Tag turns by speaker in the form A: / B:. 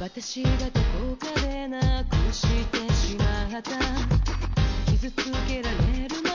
A: 私がどこかでなくしてしまった傷つけられる